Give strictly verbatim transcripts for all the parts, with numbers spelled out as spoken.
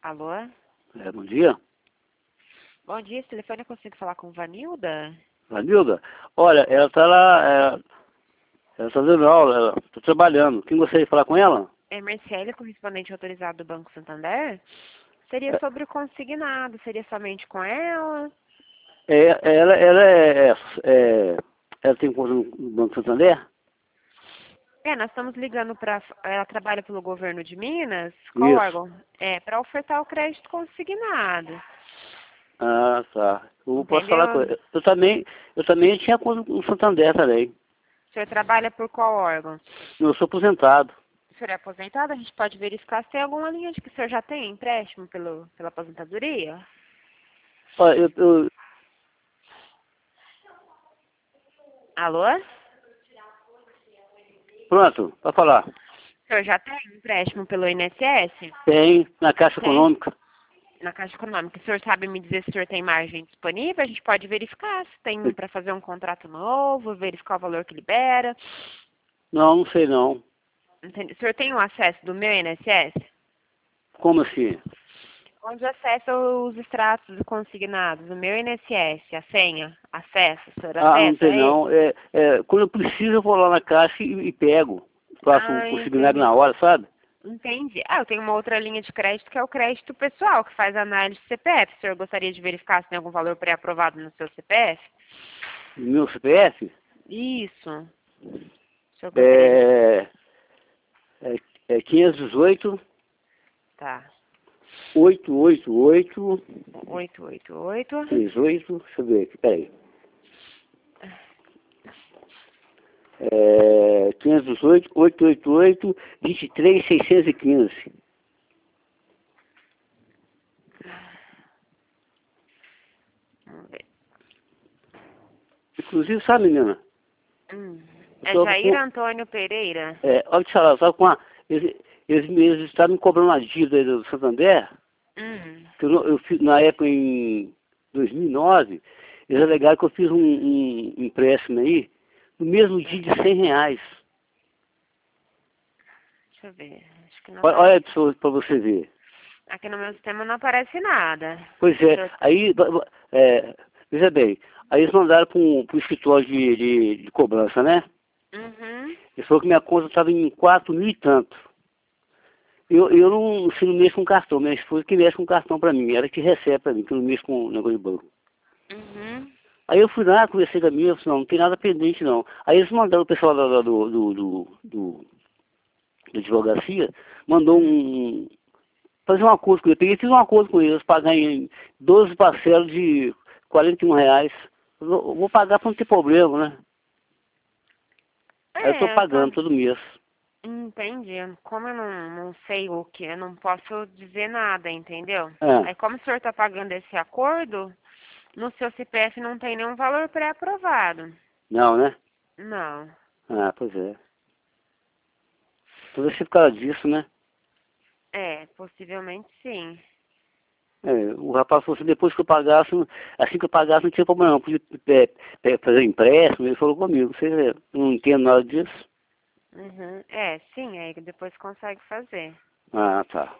Alô? É, bom dia. Bom dia, esse telefone eu consigo falar com Vanilda? Vanilda? Olha, ela está lá, é, ela está dando aula, ela está trabalhando. Quem gostaria de falar com ela? É Marcele, correspondente autorizado do Banco Santander? Seria É, sobre o consignado, seria somente com ela? é, ela, ela é, é, é- ela tem conta no no Banco Santander? É, nós estamos ligando para... Ela trabalha pelo governo de Minas? Qual Isso. órgão? É, para ofertar o crédito consignado. Ah, tá. Eu posso falar com Entendeu? ela. Eu também, eu também tinha conta no Santander também. O senhor trabalha por qual órgão? Eu sou aposentado. O senhor é aposentado? A gente pode verificar se tem alguma linha de que o senhor já tem empréstimo pelo, pela aposentadoria? Olha, eu, eu, Alô? pronto, para falar. O senhor já tem empréstimo pelo I N S S? Tem na Caixa Tem. Econômica. Na Caixa Econômica. O senhor sabe me dizer se o senhor tem margem disponível? A gente pode verificar se tem para fazer um contrato novo, verificar o valor que libera. Não, não sei não. Entende? O senhor tem o acesso do meu I N S S? Como assim? Onde acessa os extratos consignados do meu I N S S, a senha, acesso, o senhor Ah, não acessa tem aí? não. É, é, quando eu preciso, eu vou lá na caixa e, e pego. Faço o Ah, consignado entendi. na hora, sabe? Entendi. Ah, eu tenho uma outra linha de crédito que é o crédito pessoal, que faz análise de C P F. O senhor gostaria de verificar se tem algum valor pré-aprovado no seu C P F? No meu C P F Isso. O senhor gostaria de... é, é, é quinhentos e dezoito, Tá. oitocentos e oitenta e oito, oito oito oito. trinta e oito, deixa eu ver aqui, peraí. É, quinhentos e dezoito, oitocentos e oitenta e oito, vinte e três, seiscentos e quinze. Vamos ver. Inclusive, sabe, menina? Hum. Eu É tô Jair com, Antônio Pereira? é, olha que falar, sabe com a, eles, eles, eles estavam me cobrando uma dívida aí do Santander, Hum. que eu, não- eu fiz na época em dois mil e nove, eles alegaram que eu fiz um, um empréstimo aí, no mesmo dia de cem reais. Deixa eu ver. Acho que não Olha, olha aparece. aí para você ver. Aqui no meu sistema não aparece nada. Pois O é, senhor... aí, va- va- é, veja bem, aí eles mandaram para o escritório de, de, de cobrança, né? Uhum. Eles falaram que minha conta estava em quatro mil e tanto. Eu, eu não, se não mexo com cartão, minha esposa que mexe com cartão para mim, ela que recebe para mim, que eu não mexo com negócio de banco. Uhum. Aí eu fui lá, conversei com a minha, eu falei, não, não tem nada pendente não. Aí eles mandaram o pessoal da, da- do, do, do, do, da advocacia, mandou Uhum. um, fazer um acordo com eles. Peguei e fiz um acordo com eles, pagar em doze parcelas de quarenta e um reais. Eu vou eu vou pagar para não ter problema, né? Aí eu estou É, pagando tá. todo mês. Entendi. Como eu não, não sei o que, eu não posso dizer nada, entendeu? Ah, Aí como o senhor está pagando esse acordo, no seu C P F não tem nenhum valor pré-aprovado. não, né? Não. Ah, pois é. Então deve ser por causa disso, né? É, possivelmente sim. É, o rapaz falou assim, depois que eu pagasse, assim que eu pagasse não tinha problema não, podia é, é, fazer empréstimo, ele falou comigo, você eu não entendo nada disso. Uhum. É, sim, aí depois consegue fazer. Ah, tá.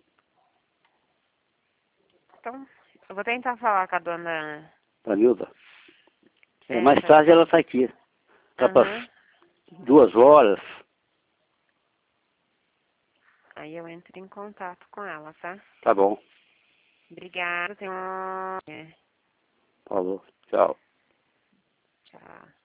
Então, eu vou tentar falar com a dona. Vanilda. É, É, mais pra tarde ver. ela está aqui. Tá para Aham. duas horas. Aí eu entro em contato com ela, tá? Tá bom. Obrigada, tenho um... É, Falou. Tchau. tchau.